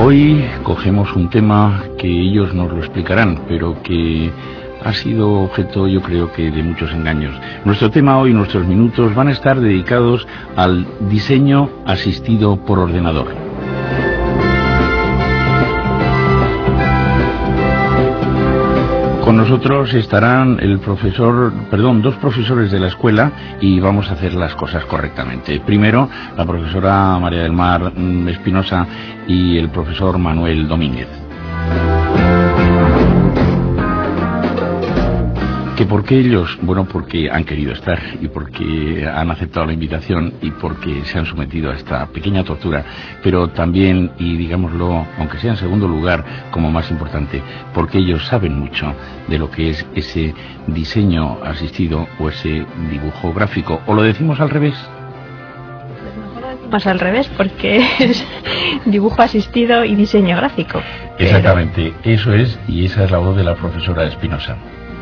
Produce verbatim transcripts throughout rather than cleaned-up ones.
Hoy cogemos un tema que ellos nos lo explicarán, pero que ha sido objeto, yo creo que, de muchos engaños. Nuestro tema hoy, nuestros minutos, van a estar dedicados al diseño asistido por ordenador. Con nosotros estarán el profesor, perdón, dos profesores de la escuela, y vamos a hacer las cosas correctamente. Primero, la profesora María del Mar Espinosa y el profesor Manuel Domínguez. ¿Que por qué ellos? Bueno, porque han querido estar y porque han aceptado la invitación y porque se han sometido a esta pequeña tortura, pero también, y digámoslo, aunque sea en segundo lugar, como más importante, porque ellos saben mucho de lo que es ese diseño asistido o ese dibujo gráfico. ¿O lo decimos al revés? Más al revés, porque es dibujo asistido y diseño gráfico. Exactamente, pero... eso es, y esa es la voz de la profesora Espinosa.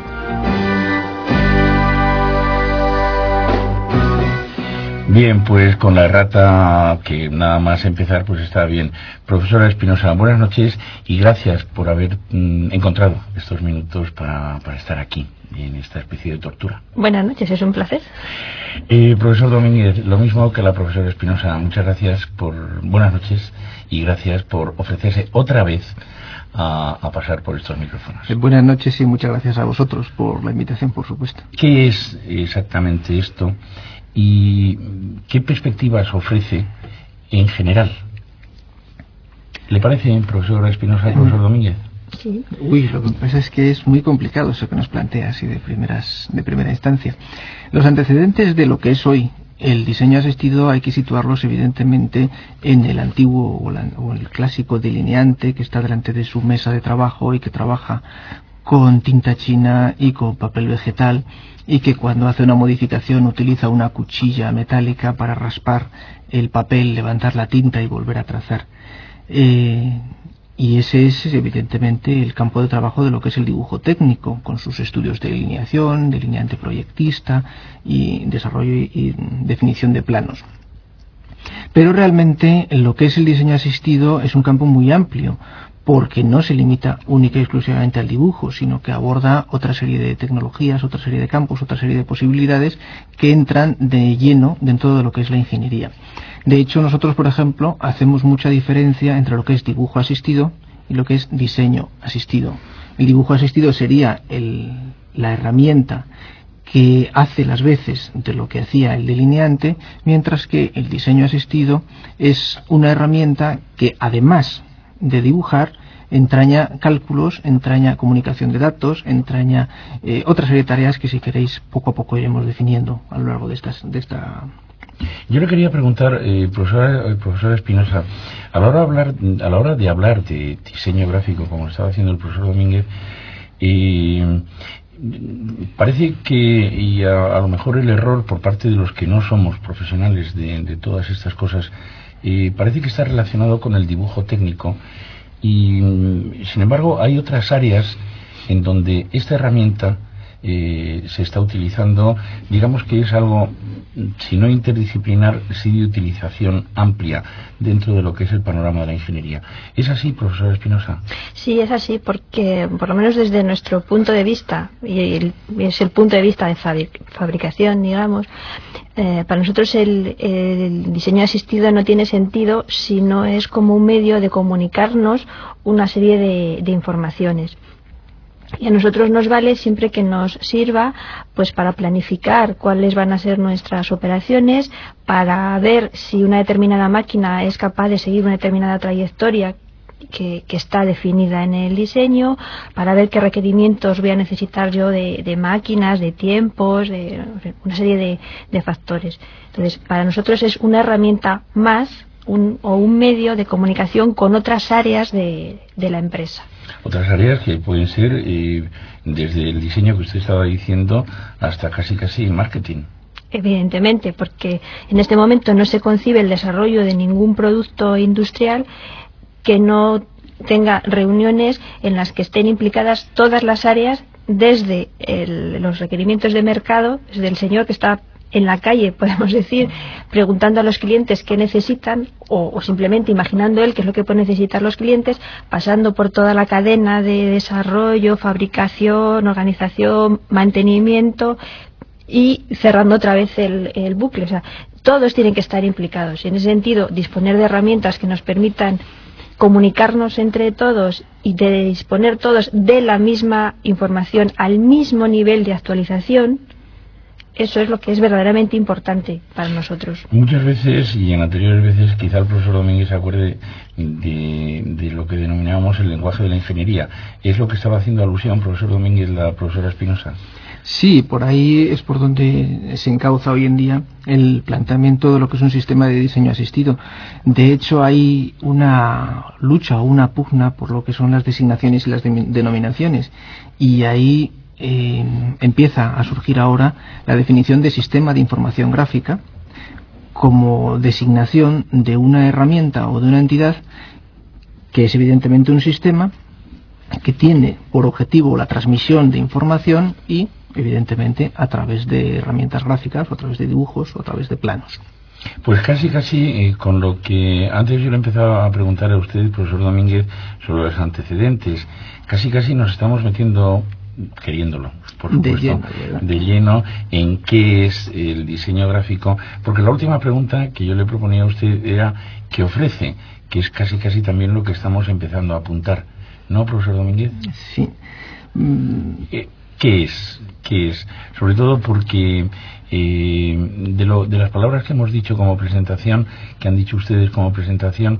Bien, pues con la errata, que nada más empezar, pues está bien. Profesora Espinosa, buenas noches y gracias por haber mm, encontrado estos minutos para, para estar aquí, en esta especie de tortura. Buenas noches, es un placer. Eh, profesor Domínguez, lo mismo que la profesora Espinosa, muchas gracias por... Buenas noches y gracias por ofrecerse otra vez a, a pasar por estos micrófonos. Eh, buenas noches y muchas gracias a vosotros por la invitación, por supuesto. ¿Qué es exactamente esto? ¿Y qué perspectivas ofrece en general? ¿Le parece, profesor Espinosa y profesor Domínguez? Sí. Uy, lo que pasa es que es muy complicado eso que nos plantea así de primeras, de primera instancia. Los antecedentes de lo que es hoy el diseño asistido hay que situarlos evidentemente en el antiguo o, la, o el clásico delineante que está delante de su mesa de trabajo y que trabaja con tinta china y con papel vegetal, y que cuando hace una modificación utiliza una cuchilla metálica para raspar el papel, levantar la tinta y volver a trazar. Eh, y ese es evidentemente el campo de trabajo de lo que es el dibujo técnico, con sus estudios de delineación, delineante proyectista y desarrollo y, y definición de planos. Pero realmente lo que es el diseño asistido es un campo muy amplio, porque no se limita única y exclusivamente al dibujo, sino que aborda otra serie de tecnologías, otra serie de campos, otra serie de posibilidades que entran de lleno dentro de lo que es la ingeniería. De hecho, nosotros, por ejemplo, hacemos mucha diferencia entre lo que es dibujo asistido y lo que es diseño asistido. El dibujo asistido sería el, la herramienta que hace las veces de lo que hacía el delineante, mientras que el diseño asistido es una herramienta que, además de dibujar, entraña cálculos, entraña comunicación de datos, entraña eh, otra serie de tareas que, si queréis, poco a poco iremos definiendo a lo largo de, estas, de esta... Yo le quería preguntar, eh, profesora, profesora Espinosa, a la hora de hablar, a la hora de hablar de diseño gráfico, como estaba haciendo el profesor Domínguez, eh, parece que, y a, a lo mejor el error por parte de los que no somos profesionales de, de todas estas cosas, Eh, parece que está relacionado con el dibujo técnico, y sin embargo hay otras áreas en donde esta herramienta eh, se está utilizando, digamos que es algo, si no interdisciplinar, sí de utilización amplia dentro de lo que es el panorama de la ingeniería. ¿Es así, profesora Espinosa? Sí, es así, porque por lo menos desde nuestro punto de vista, y el, es el punto de vista de fabricación, digamos, eh, para nosotros el, el diseño asistido no tiene sentido si no es como un medio de comunicarnos una serie de, de informaciones. Y a nosotros nos vale siempre que nos sirva pues para planificar cuáles van a ser nuestras operaciones, para ver si una determinada máquina es capaz de seguir una determinada trayectoria que, que está definida en el diseño, para ver qué requerimientos voy a necesitar yo de, de máquinas, de tiempos, de una serie de, de factores. Entonces, para nosotros es una herramienta más un, o un medio de comunicación con otras áreas de, de la empresa. Otras áreas que pueden ser eh, desde el diseño que usted estaba diciendo hasta casi casi el marketing. Evidentemente, porque en este momento no se concibe el desarrollo de ningún producto industrial que no tenga reuniones en las que estén implicadas todas las áreas, desde el, los requerimientos de mercado, desde el señor que está en la calle, podemos decir, preguntando a los clientes qué necesitan o, o simplemente imaginando él qué es lo que pueden necesitar los clientes, pasando por toda la cadena de desarrollo, fabricación, organización, mantenimiento y cerrando otra vez el, el bucle. O sea, todos tienen que estar implicados y en ese sentido disponer de herramientas que nos permitan comunicarnos entre todos y de disponer todos de la misma información al mismo nivel de actualización. Eso es lo que es verdaderamente importante para nosotros. Muchas veces, y en anteriores veces, quizá el profesor Domínguez se acuerde de, de lo que denominábamos el lenguaje de la ingeniería. ¿Es lo que estaba haciendo alusión, profesor Domínguez, la profesora Espinosa? Sí, por ahí es por donde se encauza hoy en día el planteamiento de lo que es un sistema de diseño asistido. De hecho, hay una lucha o una pugna por lo que son las designaciones y las de- denominaciones. Y ahí eh, empieza a surgir ahora la definición de sistema de información gráfica como designación de una herramienta o de una entidad que es evidentemente un sistema que tiene por objetivo la transmisión de información y evidentemente a través de herramientas gráficas o a través de dibujos o a través de planos. Pues casi casi eh, con lo que antes yo le empezaba a preguntar a usted, profesor Domínguez, sobre los antecedentes, casi casi nos estamos metiendo, queriéndolo, por supuesto, de lleno, ¿verdad? de lleno en qué es el diseño gráfico, porque la última pregunta que yo le proponía a usted era qué ofrece, que es casi casi también lo que estamos empezando a apuntar, ¿no, profesor Domínguez? Sí. Mm. Eh, ¿Qué es? ¿Qué es? Sobre todo porque eh, de, lo, de las palabras que hemos dicho como presentación, que han dicho ustedes como presentación,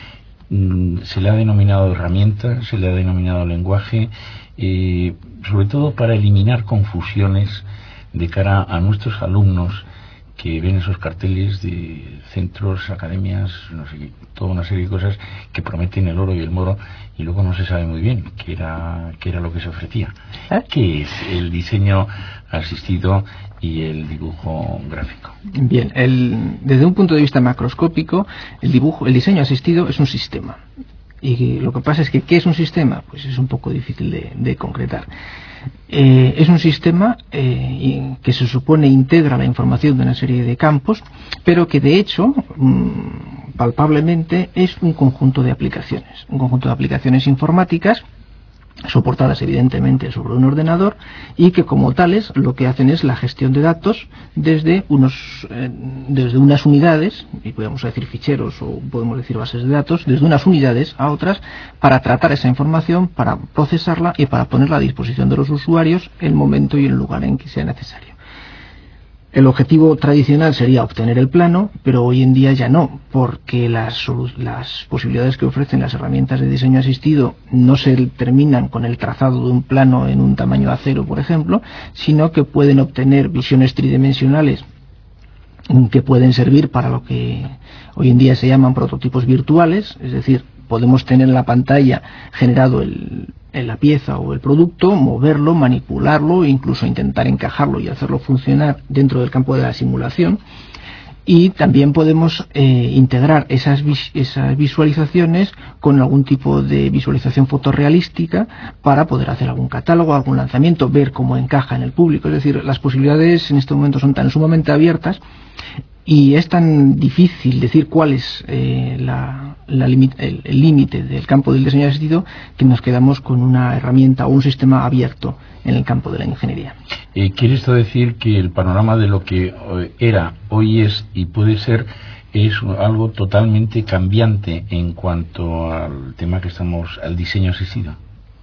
mmm, se le ha denominado herramienta, se le ha denominado lenguaje, eh, sobre todo para eliminar confusiones de cara a nuestros alumnos que ven esos carteles de centros, academias, no sé, toda una serie de cosas que prometen el oro y el moro y luego no se sabe muy bien qué era, qué era lo que se ofrecía. ¿Eh? ¿Qué es el diseño asistido y el dibujo gráfico? Bien, el, desde un punto de vista macroscópico, el dibujo, el diseño asistido es un sistema. Y lo que pasa es que, ¿qué es un sistema? Pues es un poco difícil de, de concretar. Eh, es un sistema eh, que se supone integra la información de una serie de campos, pero que de hecho, mmm, palpablemente, es un conjunto de aplicaciones. Un conjunto de aplicaciones informáticas soportadas evidentemente sobre un ordenador y que como tales lo que hacen es la gestión de datos desde unos eh, desde unas unidades, y podemos decir ficheros o podemos decir bases de datos, desde unas unidades a otras para tratar esa información, para procesarla y para ponerla a disposición de los usuarios en el momento y en el lugar en que sea necesario. El objetivo tradicional sería obtener el plano, pero hoy en día ya no, porque las, las posibilidades que ofrecen las herramientas de diseño asistido no se terminan con el trazado de un plano en un tamaño A cero, por ejemplo, sino que pueden obtener visiones tridimensionales que pueden servir para lo que hoy en día se llaman prototipos virtuales, es decir, podemos tener en la pantalla generado el, en la pieza o el producto, moverlo, manipularlo, incluso intentar encajarlo y hacerlo funcionar dentro del campo de la simulación. Y también podemos eh, integrar esas, vis esas visualizaciones con algún tipo de visualización fotorrealística para poder hacer algún catálogo, algún lanzamiento, ver cómo encaja en el público. Es decir, las posibilidades en este momento son tan sumamente abiertas y es tan difícil decir cuál es eh, la, la el límite del campo del diseño asistido que nos quedamos con una herramienta o un sistema abierto en el campo de la ingeniería. Eh, ¿Quiere esto decir que el panorama de lo que era, hoy es y puede ser es algo totalmente cambiante en cuanto al tema que estamos, al diseño asistido?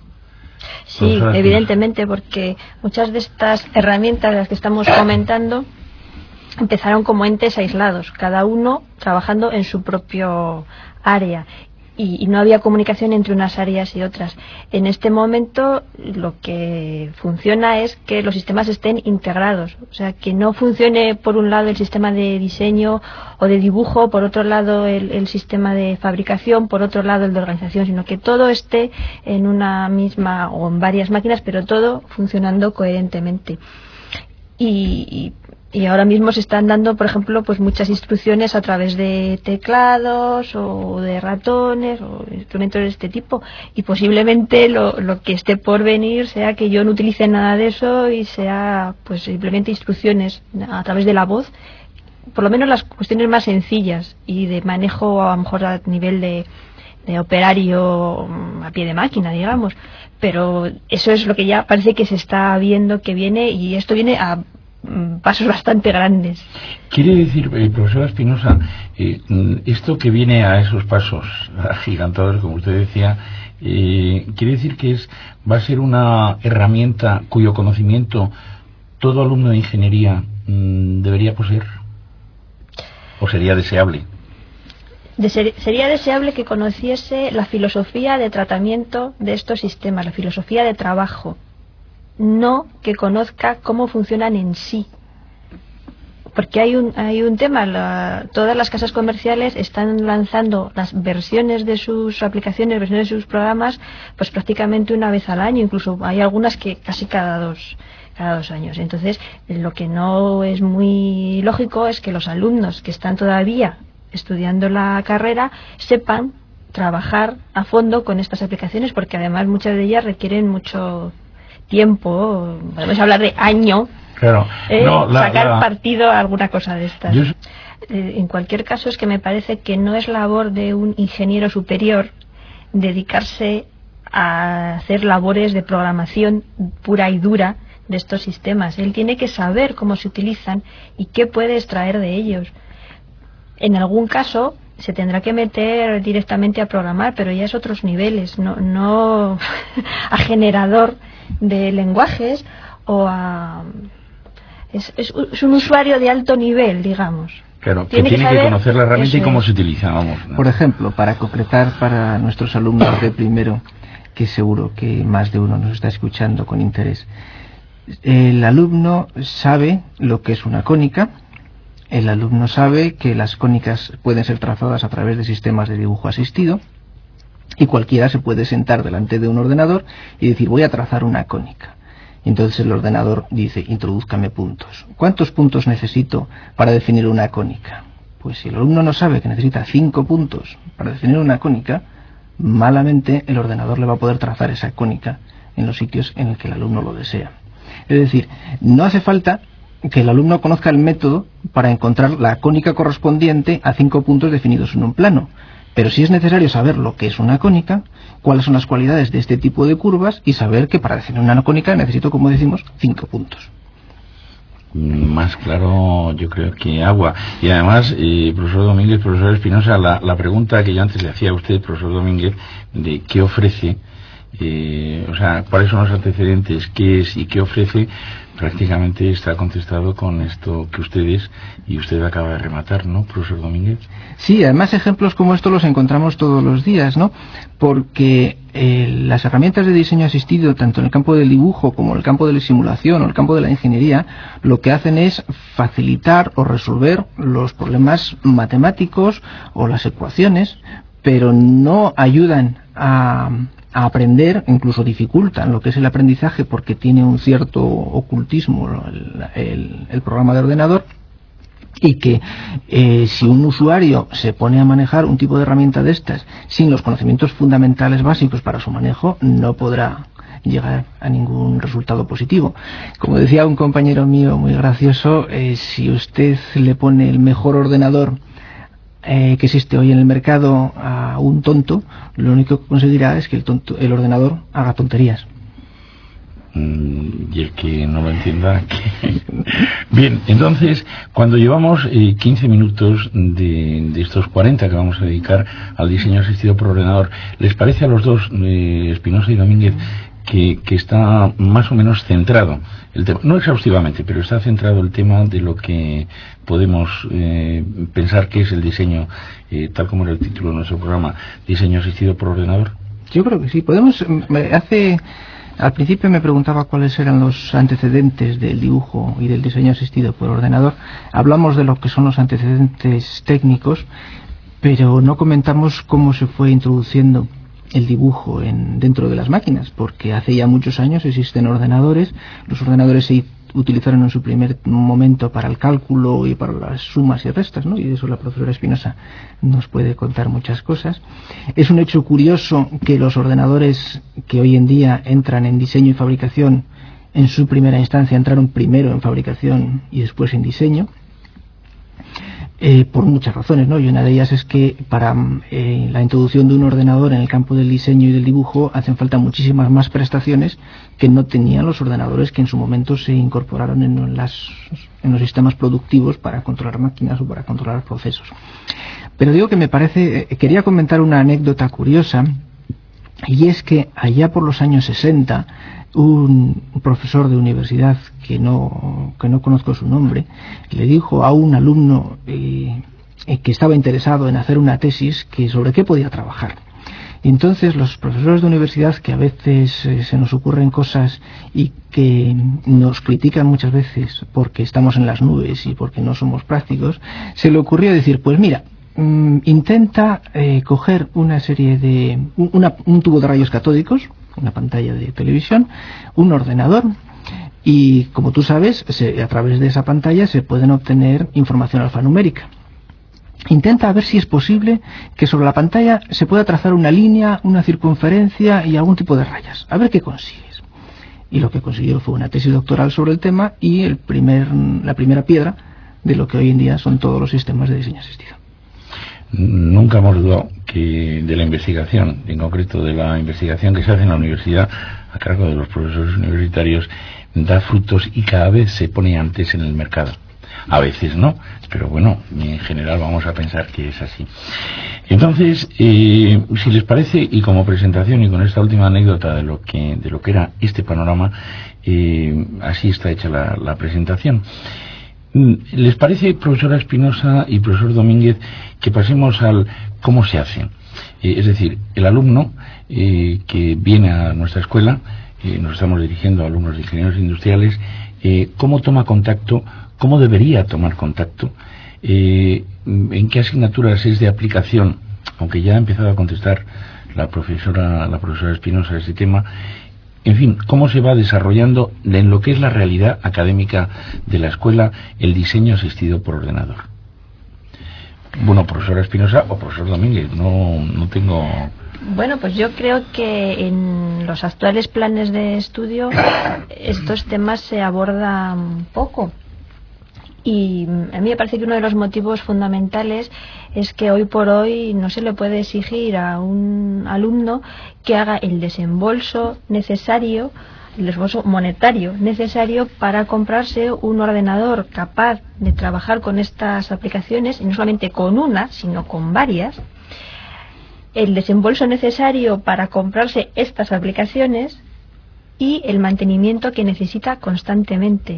Sí, evidentemente, porque muchas de estas herramientas de las que estamos comentando empezaron como entes aislados, cada uno trabajando en su propio área. Y, y no había comunicación entre unas áreas y otras. En este momento lo que funciona es que los sistemas estén integrados, o sea, que no funcione por un lado el sistema de diseño o de dibujo, por otro lado el, el sistema de fabricación, por otro lado el de organización, sino que todo esté en una misma o en varias máquinas, pero todo funcionando coherentemente. Y, y Y ahora mismo se están dando, por ejemplo, pues muchas instrucciones a través de teclados o de ratones o instrumentos de este tipo. Y posiblemente lo, lo que esté por venir sea que yo no utilice nada de eso y sea pues simplemente instrucciones a través de la voz, por lo menos las cuestiones más sencillas y de manejo a lo mejor a nivel de, de operario a pie de máquina, digamos. Pero eso es lo que ya parece que se está viendo que viene, y esto viene a pasos bastante grandes. Quiere decir, eh, profesora Espinosa, eh, esto que viene a esos pasos agigantados, como usted decía, eh, quiere decir que es va a ser una herramienta cuyo conocimiento todo alumno de ingeniería mmm, debería poseer, o sería deseable. De ser, sería deseable que conociese la filosofía de tratamiento de estos sistemas, la filosofía de trabajo, no que conozca cómo funcionan en sí, porque hay un hay un tema, la, todas las casas comerciales están lanzando las versiones de sus aplicaciones, versiones de sus programas, pues prácticamente una vez al año, incluso hay algunas que casi cada dos cada dos años. Entonces, lo que no es muy lógico es que los alumnos que están todavía estudiando la carrera sepan trabajar a fondo con estas aplicaciones, porque además muchas de ellas requieren mucho tiempo, podemos hablar de año, claro. eh, no, la, sacar la... partido a alguna cosa de estas. Yo... Eh, en cualquier caso, es que me parece que no es labor de un ingeniero superior dedicarse a hacer labores de programación pura y dura de estos sistemas. Él tiene que saber cómo se utilizan y qué puede extraer de ellos. En algún caso se tendrá que meter directamente a programar, pero ya es otros niveles, no, no a generador de lenguajes o a... Es, es, es un usuario de alto nivel, digamos. Claro, que tiene que, que conocer la herramienta y cómo se utiliza, vamos. ¿no? Por ejemplo, para concretar para nuestros alumnos de primero, que seguro que más de uno nos está escuchando con interés, el alumno sabe lo que es una cónica. El alumno sabe que las cónicas pueden ser trazadas a través de sistemas de dibujo asistido, y cualquiera se puede sentar delante de un ordenador y decir voy a trazar una cónica. Y entonces el ordenador dice introdúzcame puntos. ¿Cuántos puntos necesito para definir una cónica? Pues si el alumno no sabe que necesita cinco puntos para definir una cónica, malamente el ordenador le va a poder trazar esa cónica en los sitios en el que el alumno lo desea. Es decir, no hace falta que el alumno conozca el método para encontrar la cónica correspondiente a cinco puntos definidos en un plano. Pero sí es necesario saber lo que es una cónica, cuáles son las cualidades de este tipo de curvas y saber que para definir una cónica necesito, como decimos, cinco puntos. Más claro, yo creo que agua. Y además, eh, profesor Domínguez, profesor Espinosa, la, la pregunta que yo antes le hacía a usted, profesor Domínguez, de qué ofrece, eh, o sea, cuáles son los antecedentes, qué es y qué ofrece, prácticamente está contestado con esto que ustedes y usted acaba de rematar, ¿no, profesor Domínguez? Sí, además ejemplos como estos los encontramos todos los días, ¿no? Porque eh, las herramientas de diseño asistido, tanto en el campo del dibujo como en el campo de la simulación o el campo de la ingeniería, lo que hacen es facilitar o resolver los problemas matemáticos o las ecuaciones, pero no ayudan a... a aprender, incluso dificultan lo que es el aprendizaje porque tiene un cierto ocultismo el, el, el programa de ordenador, y que eh, si un usuario se pone a manejar un tipo de herramienta de estas sin los conocimientos fundamentales básicos para su manejo, no podrá llegar a ningún resultado positivo. Como decía un compañero mío muy gracioso, eh, si usted le pone el mejor ordenador Eh, que existe hoy en el mercado a un tonto, lo único que conseguirá es que el, tonto, el ordenador haga tonterías. Mm, y el que no lo entienda... Que... Bien, entonces, cuando llevamos eh, quince minutos de, de estos cuarenta que vamos a dedicar al diseño asistido por ordenador, ¿les parece a los dos, eh, Espinosa y Domínguez, que, que está más o menos centrado el tema, no exhaustivamente, pero está centrado el tema de lo que podemos eh, pensar que es el diseño, eh, tal como era el título de nuestro programa, diseño asistido por ordenador? Yo creo que sí. Podemos, hace al principio me preguntaba cuáles eran los antecedentes del dibujo y del diseño asistido por ordenador. Hablamos de lo que son los antecedentes técnicos, pero no comentamos cómo se fue introduciendo el dibujo en, dentro de las máquinas, porque hace ya muchos años existen ordenadores. Los ordenadores se, utilizaron en su primer momento para el cálculo y para las sumas y restas, ¿no? Y de eso la profesora Espinosa nos puede contar muchas cosas. Es un hecho curioso que los ordenadores que hoy en día entran en diseño y fabricación, en su primera instancia entraron primero en fabricación y después en diseño. Eh, por muchas razones, ¿no? Y una de ellas es que para eh, la introducción de un ordenador en el campo del diseño y del dibujo hacen falta muchísimas más prestaciones que no tenían los ordenadores que en su momento se incorporaron en, las, en los sistemas productivos para controlar máquinas o para controlar procesos. Pero digo que me parece, eh, quería comentar una anécdota curiosa, y es que allá por los años sesenta un profesor de universidad que no, que no conozco su nombre, le dijo a un alumno eh, que estaba interesado en hacer una tesis que sobre qué podía trabajar. Y entonces los profesores de universidad, que a veces eh, se nos ocurren cosas y que nos critican muchas veces porque estamos en las nubes y porque no somos prácticos, se le ocurrió decir, pues mira, mm, intenta eh, coger una serie de una, un tubo de rayos catódicos, una pantalla de televisión, un ordenador, y como tú sabes, se, a través de esa pantalla se pueden obtener información alfanumérica. Intenta ver si es posible que sobre la pantalla se pueda trazar una línea, una circunferencia y algún tipo de rayas. A ver qué consigues. Y lo que consiguió fue una tesis doctoral sobre el tema y el primer, la primera piedra de lo que hoy en día son todos los sistemas de diseño asistido. Nunca hemos dudado que de la investigación, en concreto de la investigación que se hace en la universidad a cargo de los profesores universitarios, da frutos y cada vez se pone antes en el mercado. A veces no, pero bueno, en general vamos a pensar que es así. Entonces, eh, si les parece, y como presentación y con esta última anécdota de lo que de lo que era este panorama, eh, así está hecha la, la presentación. ¿Les parece, profesora Espinosa y profesor Domínguez, que pasemos al cómo se hace? Eh, es decir, el alumno eh, que viene a nuestra escuela, eh, nos estamos dirigiendo a alumnos de ingenieros industriales, eh, ¿cómo toma contacto? ¿Cómo debería tomar contacto? Eh, ¿En qué asignaturas es de aplicación? Aunque ya ha empezado a contestar la profesora, la profesora Espinosa ese tema. En fin, cómo se va desarrollando en lo que es la realidad académica de la escuela el diseño asistido por ordenador. Bueno, profesora Espinosa o profesor Domínguez, no, no tengo... Bueno, pues yo creo que en los actuales planes de estudio estos temas se abordan poco. Y a mí me parece que uno de los motivos fundamentales es que hoy por hoy no se le puede exigir a un alumno que haga el desembolso necesario, el desembolso monetario necesario para comprarse un ordenador capaz de trabajar con estas aplicaciones, y no solamente con una, sino con varias. El desembolso necesario para comprarse estas aplicaciones y el mantenimiento que necesita constantemente.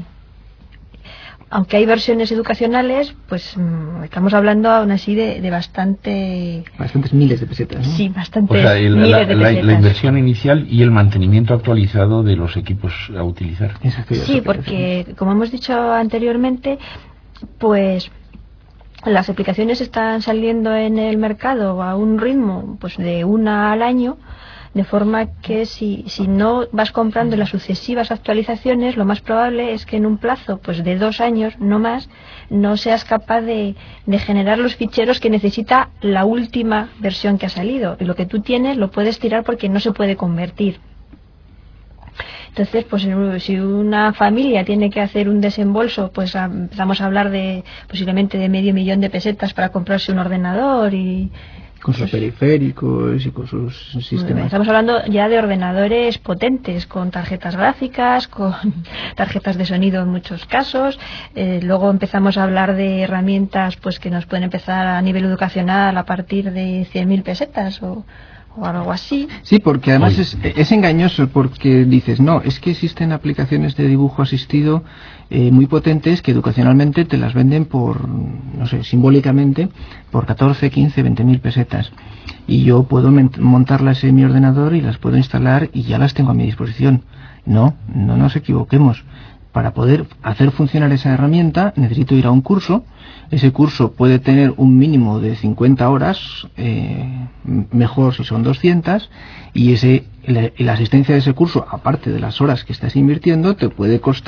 Aunque hay versiones educacionales, pues mmm, estamos hablando aún así de, de bastante... Bastantes miles de pesetas, ¿no? Sí, bastantes o sea, el, miles la, de la, pesetas. La inversión inicial y el mantenimiento actualizado de los equipos a utilizar. Exacto, sí, porque, como hemos dicho anteriormente, pues las aplicaciones están saliendo en el mercado a un ritmo pues de una al año, de forma que si, si no vas comprando las sucesivas actualizaciones, lo más probable es que en un plazo pues de dos años, no más, no seas capaz de, de generar los ficheros que necesita la última versión que ha salido. Y lo que tú tienes lo puedes tirar porque no se puede convertir. Entonces, pues si una familia tiene que hacer un desembolso, pues a, empezamos a hablar de posiblemente de medio millón de pesetas para comprarse un ordenador y... con sus periféricos y con sus sistemas. Estamos hablando ya de ordenadores potentes, con tarjetas gráficas, con tarjetas de sonido en muchos casos. Eh, luego empezamos a hablar de herramientas pues que nos pueden empezar a nivel educacional a partir de cien mil pesetas o, o algo así. Sí, porque además es, es engañoso, porque dices, no, es que existen aplicaciones de dibujo asistido eh, muy potentes que educacionalmente te las venden por, no sé, simbólicamente, por catorce, quince, veinte mil pesetas. Y yo puedo montarlas en mi ordenador y las puedo instalar y ya las tengo a mi disposición. No, no nos equivoquemos. Para poder hacer funcionar esa herramienta necesito ir a un curso. Ese curso puede tener un mínimo de cincuenta horas, eh, mejor si son doscientas, y ese la, la asistencia de ese curso, aparte de las horas que estás invirtiendo, te puede costar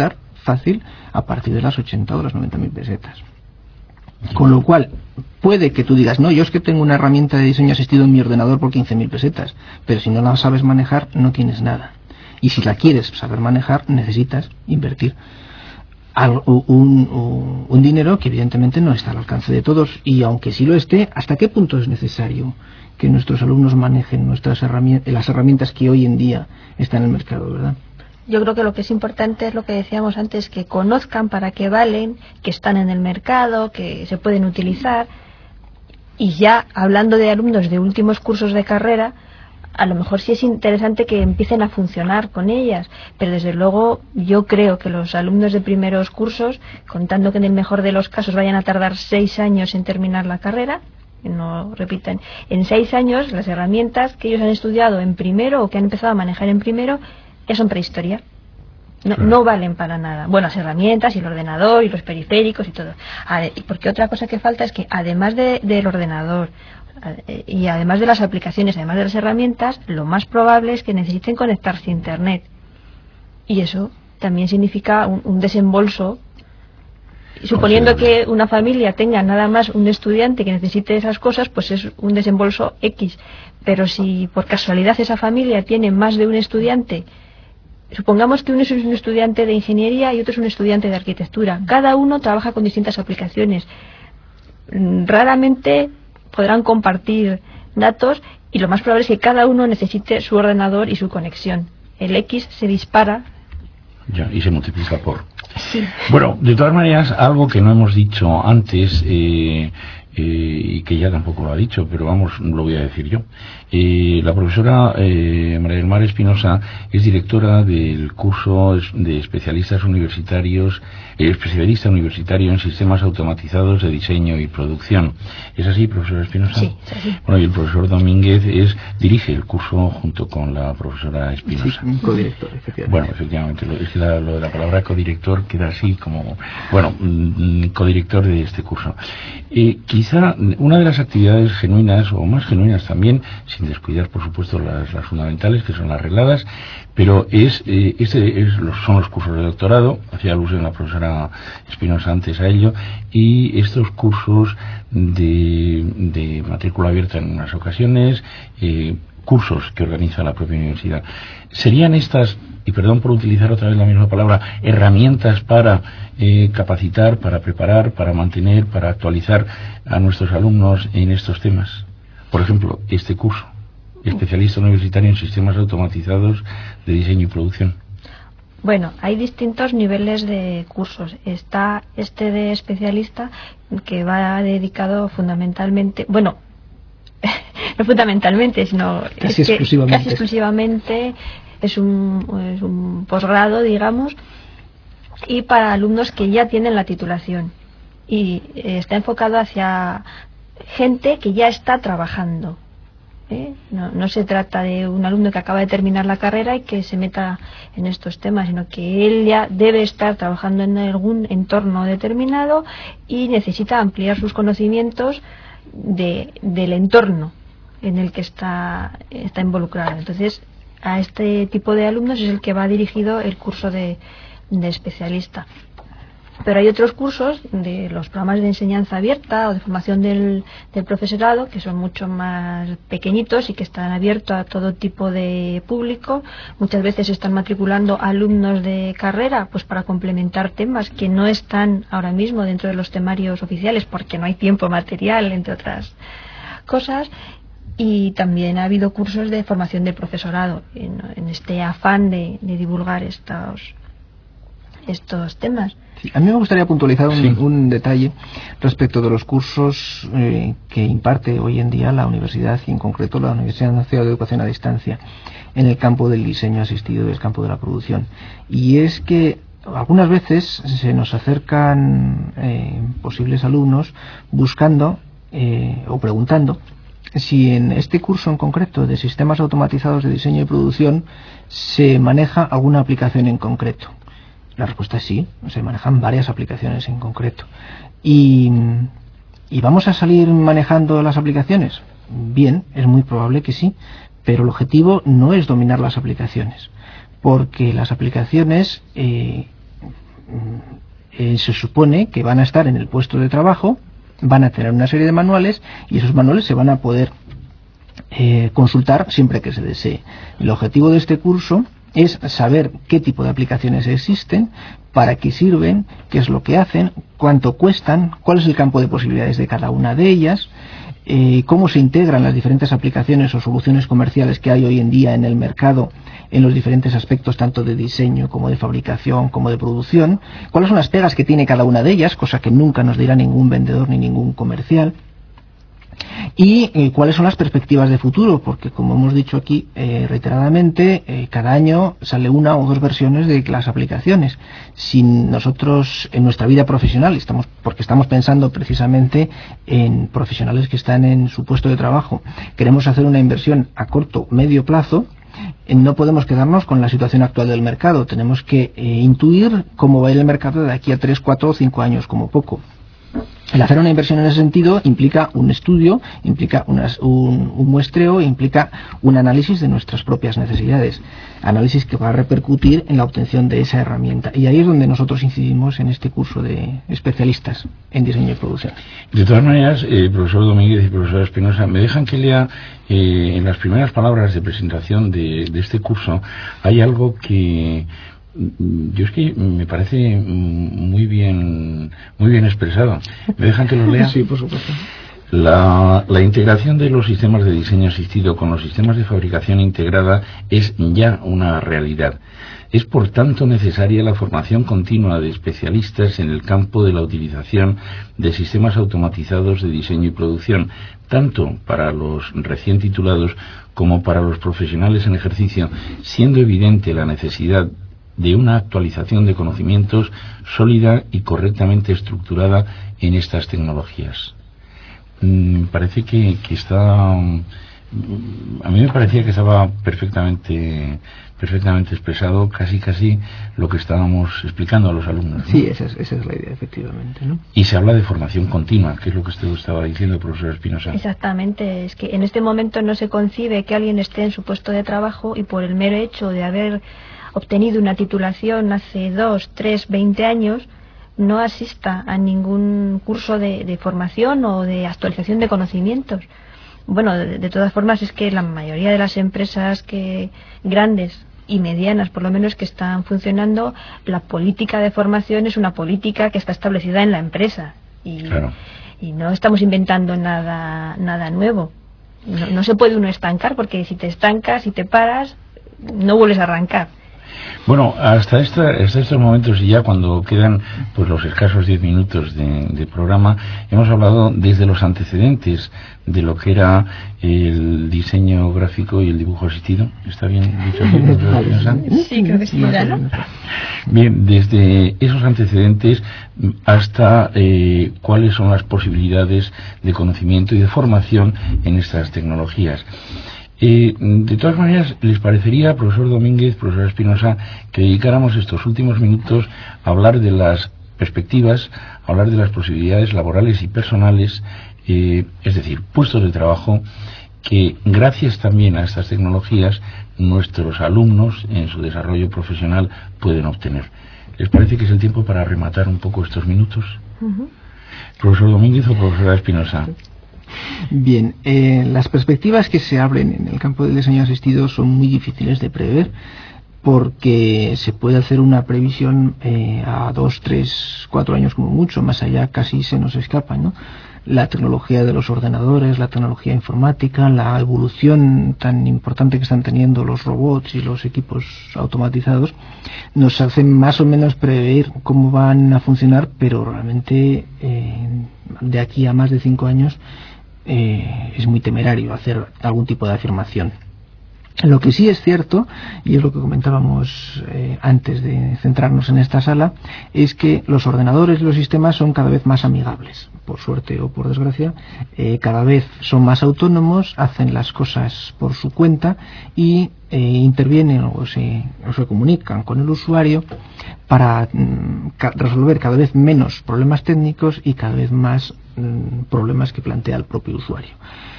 fácil a partir de las ochenta o las noventa mil pesetas. Con lo cual, puede que tú digas, no, yo es que tengo una herramienta de diseño asistido en mi ordenador por quince mil pesetas, pero si no la sabes manejar, no tienes nada. Y si la quieres saber manejar, necesitas invertir algo, un, un, un dinero que evidentemente no está al alcance de todos, y aunque sí lo esté, ¿hasta qué punto es necesario que nuestros alumnos manejen nuestras herramientas, las herramientas que hoy en día están en el mercado, verdad? Yo creo que lo que es importante es lo que decíamos antes, que conozcan para qué valen, que están en el mercado, que se pueden utilizar. Y ya hablando de alumnos de últimos cursos de carrera, a lo mejor sí es interesante que empiecen a funcionar con ellas, pero desde luego yo creo que los alumnos de primeros cursos, contando que en el mejor de los casos vayan a tardar seis años en terminar la carrera, no repiten, en seis años las herramientas que ellos han estudiado en primero o que han empezado a manejar en primero ya son prehistoria. No, no valen para nada. Bueno, las herramientas y el ordenador y los periféricos y todo. Porque otra cosa que falta es que además de, del ordenador y además de las aplicaciones, además de las herramientas, lo más probable es que necesiten conectarse a Internet. Y eso también significa un, un desembolso. Suponiendo que una familia tenga nada más un estudiante que necesite esas cosas, pues es un desembolso X. Pero si por casualidad esa familia tiene más de un estudiante, supongamos que uno es un estudiante de ingeniería y otro es un estudiante de arquitectura, cada uno trabaja con distintas aplicaciones, raramente podrán compartir datos y lo más probable es que cada uno necesite su ordenador y su conexión. El X se dispara. Ya, y se multiplica por. Sí. Bueno, de todas maneras, algo que no hemos dicho antes, eh, eh, y que ya tampoco lo ha dicho, pero vamos, lo voy a decir yo. Eh, la profesora eh, María del Mar Espinosa es directora del curso de especialistas universitarios, eh, especialista universitario en sistemas automatizados de diseño y producción. ¿Es así, profesora Espinosa? Sí, es así. Bueno, y el profesor Domínguez es, dirige el curso junto con la profesora Espinosa. Sí, codirector, efectivamente. Bueno, efectivamente, lo, es que la, lo de la palabra codirector queda así como, bueno, mm, codirector de este curso. Eh, quizá una de las actividades genuinas, o más genuinas también, sin descuidar por supuesto las, las fundamentales, que son las regladas, pero es, eh, este es los, son los cursos de doctorado, hacía alusión la profesora Espinosa antes a ello, y estos cursos de, de matrícula abierta en unas ocasiones, eh, cursos que organiza la propia universidad. ¿Serían estas, y perdón por utilizar otra vez la misma palabra, herramientas para eh, capacitar, para preparar, para mantener, para actualizar a nuestros alumnos en estos temas? Por ejemplo, este curso, especialista universitario en sistemas automatizados de diseño y producción. Bueno, hay distintos niveles de cursos. Está este de especialista, que va dedicado fundamentalmente, bueno, no fundamentalmente, sino casi es que exclusivamente, casi exclusivamente es un, es un posgrado, digamos, y para alumnos que ya tienen la titulación. Y eh, está enfocado hacia gente que ya está trabajando. ¿eh? No, no se trata de un alumno que acaba de terminar la carrera y que se meta en estos temas, sino que él ya debe estar trabajando en algún entorno determinado y necesita ampliar sus conocimientos de, del entorno en el que está, está involucrado. Entonces, a este tipo de alumnos es el que va dirigido el curso de, de especialista. Pero hay otros cursos de los programas de enseñanza abierta o de formación del, del profesorado que son mucho más pequeñitos y que están abiertos a todo tipo de público. Muchas veces están matriculando alumnos de carrera pues para complementar temas que no están ahora mismo dentro de los temarios oficiales porque no hay tiempo material, entre otras cosas. Y también ha habido cursos de formación del profesorado en, en este afán de, de divulgar estos, estos temas. Sí, a mí me gustaría puntualizar un, sí. un detalle respecto de los cursos eh, que imparte hoy en día la universidad y en concreto la Universidad Nacional de Educación a Distancia en el campo del diseño asistido y el campo de la producción. Y es que algunas veces se nos acercan eh, posibles alumnos buscando eh, o preguntando si en este curso en concreto de sistemas automatizados de diseño y producción se maneja alguna aplicación en concreto. La respuesta es sí, se manejan varias aplicaciones en concreto. ¿Y, y vamos a salir manejando las aplicaciones? Bien, es muy probable que sí, pero el objetivo no es dominar las aplicaciones, porque las aplicaciones, eh, eh, se supone que van a estar en el puesto de trabajo, van a tener una serie de manuales y esos manuales se van a poder eh, consultar siempre que se desee. El objetivo de este curso es saber qué tipo de aplicaciones existen, para qué sirven, qué es lo que hacen, cuánto cuestan, cuál es el campo de posibilidades de cada una de ellas, eh, cómo se integran las diferentes aplicaciones o soluciones comerciales que hay hoy en día en el mercado en los diferentes aspectos tanto de diseño como de fabricación como de producción, cuáles son las pegas que tiene cada una de ellas, cosa que nunca nos dirá ningún vendedor ni ningún comercial. Y eh, cuáles son las perspectivas de futuro, porque como hemos dicho aquí eh, reiteradamente, eh, cada año sale una o dos versiones de las aplicaciones. Si nosotros en nuestra vida profesional, estamos, porque estamos pensando precisamente en profesionales que están en su puesto de trabajo, queremos hacer una inversión a corto, medio plazo, eh, no podemos quedarnos con la situación actual del mercado, tenemos que eh, intuir cómo va a ir el mercado de aquí a tres, cuatro o cinco años como poco. El hacer una inversión en ese sentido implica un estudio, implica unas, un, un muestreo, implica un análisis de nuestras propias necesidades, análisis que va a repercutir en la obtención de esa herramienta. Y ahí es donde nosotros incidimos en este curso de especialistas en diseño y producción. De todas maneras, eh, profesor Domínguez y profesor Espinosa, me dejan que lea eh, en las primeras palabras de presentación de, de este curso, hay algo que yo es que me parece muy bien muy bien expresado. ¿Me dejan que lo lea? Sí, por supuesto. La, la integración de los sistemas de diseño asistido con los sistemas de fabricación integrada es ya una realidad. Es por tanto necesaria la formación continua de especialistas en el campo de la utilización de sistemas automatizados de diseño y producción, tanto para los recién titulados como para los profesionales en ejercicio, siendo evidente la necesidad de una actualización de conocimientos sólida y correctamente estructurada en estas tecnologías. Me parece que, que está... A mí me parecía que estaba perfectamente perfectamente expresado casi casi lo que estábamos explicando a los alumnos, ¿no? Sí, esa es, esa es la idea, efectivamente, ¿no? Y se habla de formación continua, que es lo que usted estaba diciendo, profesor Espinosa. Exactamente, es que en este momento no se concibe que alguien esté en su puesto de trabajo y por el mero hecho de haber obtenido una titulación hace dos, tres, veinte años, no asista a ningún curso de, de formación o de actualización de conocimientos. Bueno, de, de todas formas es que la mayoría de las empresas que grandes y medianas, por lo menos, que están funcionando, la política de formación es una política que está establecida en la empresa y, claro. y no estamos inventando nada nada nuevo. No, no se puede uno estancar, porque si te estancas y te paras, no vuelves a arrancar. Bueno, hasta, esta, hasta estos momentos y ya cuando quedan pues los escasos diez minutos de, de programa, hemos hablado desde los antecedentes de lo que era el diseño gráfico y el dibujo asistido. ¿Está bien dicho aquí? Sí, creo que sí, ¿no? Bien, desde esos antecedentes hasta eh, cuáles son las posibilidades de conocimiento y de formación en estas tecnologías. Eh, de todas maneras, ¿les parecería, profesor Domínguez, profesor Espinosa, que dedicáramos estos últimos minutos a hablar de las perspectivas, a hablar de las posibilidades laborales y personales, eh, es decir, puestos de trabajo que gracias también a estas tecnologías nuestros alumnos en su desarrollo profesional pueden obtener? ¿Les parece que es el tiempo para rematar un poco estos minutos? Uh-huh. ¿Profesor Domínguez o profesora Espinosa? Bien, eh, las perspectivas que se abren en el campo del diseño asistido son muy difíciles de prever, porque se puede hacer una previsión eh, a dos, tres, cuatro años como mucho, más allá casi se nos escapa, ¿no? La tecnología de los ordenadores, la tecnología informática, la evolución tan importante que están teniendo los robots y los equipos automatizados, nos hacen más o menos prever cómo van a funcionar, pero realmente eh, de aquí a más de cinco años eh, es muy temerario hacer algún tipo de afirmación. Lo que sí es cierto, y es lo que comentábamos eh, antes de centrarnos en esta sala, es que los ordenadores y los sistemas son cada vez más amigables, por suerte o por desgracia, eh, cada vez son más autónomos, hacen las cosas por su cuenta y eh, intervienen o se, o se comunican con el usuario para mm, ca- resolver cada vez menos problemas técnicos y cada vez más mm, problemas que plantea el propio usuario.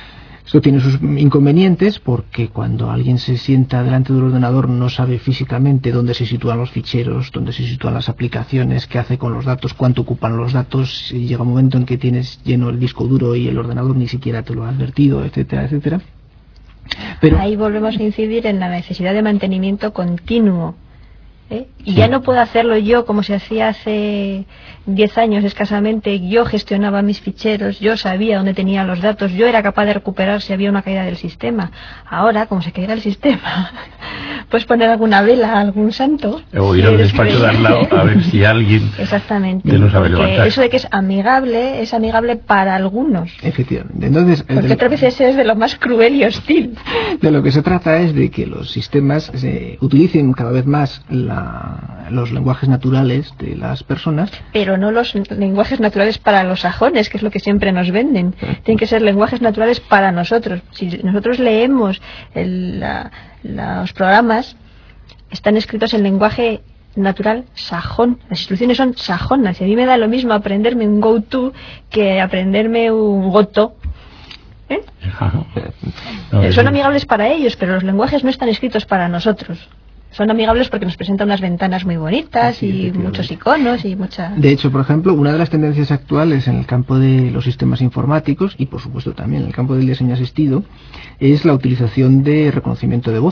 Esto tiene sus inconvenientes porque cuando alguien se sienta delante del ordenador no sabe físicamente dónde se sitúan los ficheros, dónde se sitúan las aplicaciones, qué hace con los datos, cuánto ocupan los datos, y llega un momento en que tienes lleno el disco duro y el ordenador ni siquiera te lo ha advertido, etcétera, etcétera. Pero ahí volvemos a incidir en la necesidad de mantenimiento continuo. ¿Eh? Y ya no puedo hacerlo yo como se hacía hace diez años escasamente. Yo gestionaba mis ficheros, yo sabía dónde tenía los datos, yo era capaz de recuperar si había una caída del sistema. Ahora, como se caiga el sistema, puedes poner alguna vela, algún santo, o ir al despacho de al lado a ver si alguien exactamente, no sabe levantar. Eso de que es amigable, es amigable para algunos. Efectivamente. Entonces, porque otras veces es de lo más cruel y hostil. De lo que se trata es de que los sistemas se utilicen cada vez más la, los lenguajes naturales de las personas. Pero no los lenguajes naturales para los sajones, que es lo que siempre nos venden. Tienen que ser lenguajes naturales para nosotros. Si nosotros leemos el, la, los programas, están escritos en lenguaje natural sajón. Las instrucciones son sajonas. Y a mí me da lo mismo aprenderme un go-to que aprenderme un goto. ¿Eh? No, son amigables para ellos, pero los lenguajes no están escritos para nosotros. Son amigables porque nos presentan unas ventanas muy bonitas, sí, y muchos iconos y mucha... De hecho, por ejemplo, una de las tendencias actuales en el campo de los sistemas informáticos, y por supuesto también en el campo del diseño asistido, es la utilización de reconocimiento de voz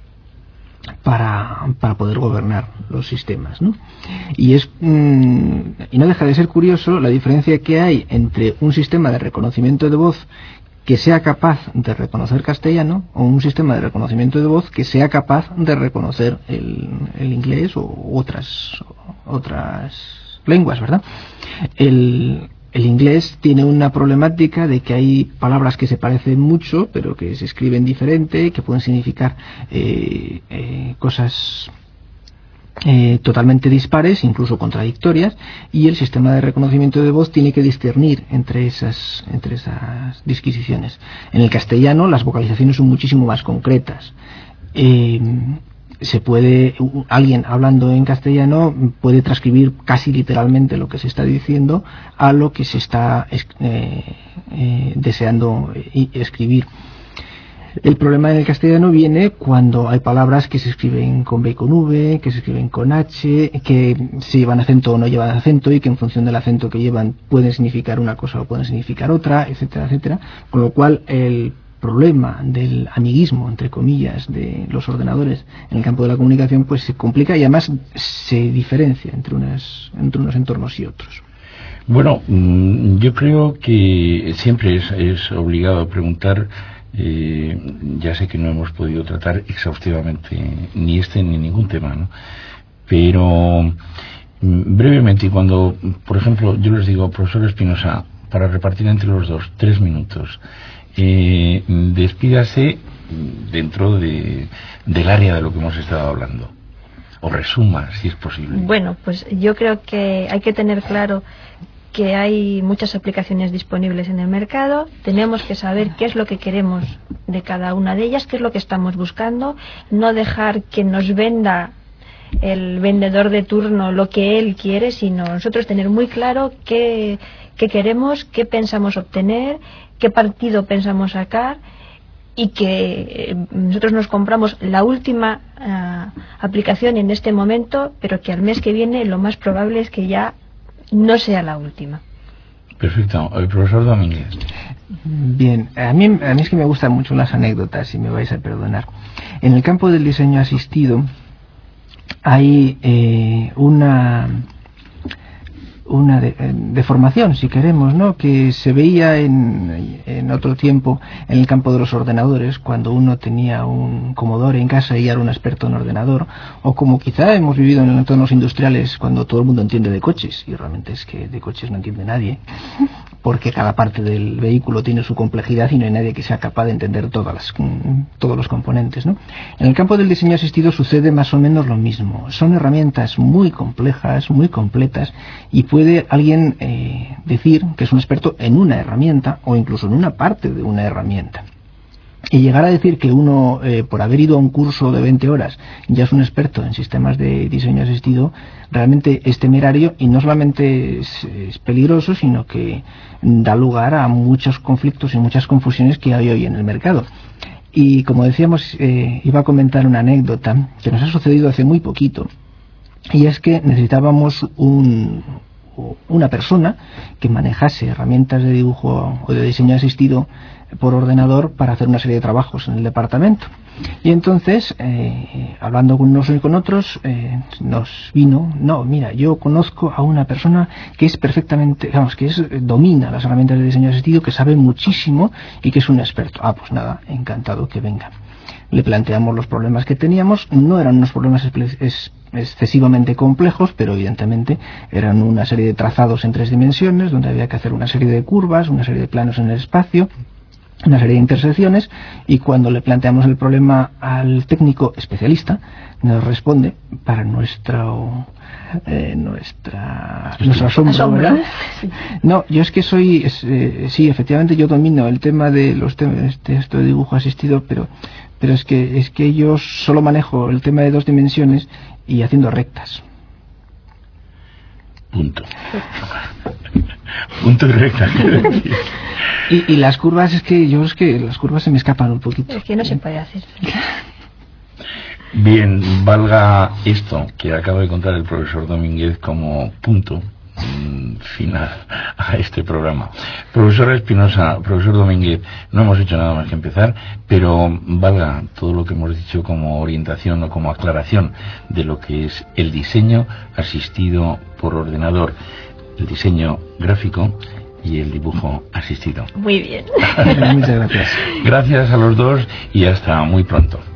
para, para poder gobernar los sistemas, ¿no? Y es mmm, y no deja de ser curioso la diferencia que hay entre un sistema de reconocimiento de voz que sea capaz de reconocer castellano o un sistema de reconocimiento de voz que sea capaz de reconocer el, el inglés o otras otras lenguas, ¿verdad? El, el inglés tiene una problemática de que hay palabras que se parecen mucho pero que se escriben diferente, que pueden significar eh, eh, cosas Eh, totalmente dispares, incluso contradictorias, y el sistema de reconocimiento de voz tiene que discernir entre esas, entre esas disquisiciones. En el castellano las vocalizaciones son muchísimo más concretas. Eh, se puede, alguien hablando en castellano puede transcribir casi literalmente lo que se está diciendo a lo que se está eh, eh, deseando escribir. El problema en el castellano viene cuando hay palabras que se escriben con B y con V, que se escriben con H, que se llevan acento o no llevan acento y que en función del acento que llevan pueden significar una cosa o pueden significar otra, etcétera, etcétera. Con lo cual el problema del amiguismo, entre comillas, de los ordenadores en el campo de la comunicación pues se complica y además se diferencia entre, unas, entre unos entornos y otros. Bueno, yo creo que siempre es, es obligado preguntar. Eh, ya sé que no hemos podido tratar exhaustivamente ni este ni ningún tema, ¿no? Pero mm, brevemente, cuando, por ejemplo, yo les digo, profesor Espinosa, para repartir entre los dos tres minutos, eh, despídase dentro de, del área de lo que hemos estado hablando, o resuma, si es posible. Bueno, pues yo creo que hay que tener claro que hay muchas aplicaciones disponibles en el mercado. Tenemos que saber qué es lo que queremos de cada una de ellas, qué es lo que estamos buscando, no dejar que nos venda el vendedor de turno lo que él quiere, sino nosotros tener muy claro qué, qué queremos, qué pensamos obtener, qué partido pensamos sacar, y que nosotros nos compramos la última uh, aplicación en este momento, pero que al mes que viene lo más probable es que ya no sea la última. Perfecto. El profesor Domínguez. Bien, a mí, a mí es que me gustan mucho las anécdotas, si me vais a perdonar. En el campo del diseño asistido hay eh, una una de, deformación, si queremos, ¿no?, que se veía en, en otro tiempo en el campo de los ordenadores, cuando uno tenía un Commodore en casa y era un experto en ordenador, o como quizá hemos vivido en entornos industriales cuando todo el mundo entiende de coches, y realmente es que de coches no entiende nadie, porque cada parte del vehículo tiene su complejidad y no hay nadie que sea capaz de entender todas las, todos los componentes, ¿no? En el campo del diseño asistido sucede más o menos lo mismo. Son herramientas muy complejas, muy completas, y puede alguien eh, decir que es un experto en una herramienta o incluso en una parte de una herramienta. Y llegar a decir que uno, eh, por haber ido a un curso de veinte horas, ya es un experto en sistemas de diseño asistido, realmente es temerario y no solamente es, es peligroso, sino que da lugar a muchos conflictos y muchas confusiones que hay hoy en el mercado. Y como decíamos, eh, iba a comentar una anécdota que nos ha sucedido hace muy poquito, y es que necesitábamos un, una persona que manejase herramientas de dibujo o de diseño asistido por ordenador para hacer una serie de trabajos en el departamento. Y entonces, eh, hablando con unos y con otros, eh, nos vino, no, mira, yo conozco a una persona que es perfectamente, vamos, que es, domina las herramientas de diseño asistido, que sabe muchísimo y que es un experto. Ah, pues nada, encantado que venga. Le planteamos los problemas que teníamos, no eran unos problemas es, excesivamente complejos, pero evidentemente eran una serie de trazados en tres dimensiones, donde había que hacer una serie de curvas, una serie de planos en el espacio, una serie de intersecciones, y cuando le planteamos el problema al técnico especialista, nos responde, para nuestro eh, nuestra nuestro asombro, asombro, ¿verdad? Sí. No, yo es que soy, es, eh, sí, efectivamente yo domino el tema de los temas de esto de dibujo asistido, pero pero es que es que yo solo manejo el tema de dos dimensiones y haciendo rectas. Punto. Punto y recta. y, y las curvas, es que yo es que las curvas se me escapan un poquito. Es que no se puede hacer. Bien, valga esto que acaba de contar el profesor Domínguez como punto mmm, final a este programa. Profesor Espinosa, profesor Domínguez, no hemos hecho nada más que empezar, pero valga todo lo que hemos dicho como orientación o como aclaración de lo que es el diseño asistido por ordenador, el diseño gráfico y el dibujo asistido. Muy bien. Muchas gracias. Gracias a los dos y hasta muy pronto.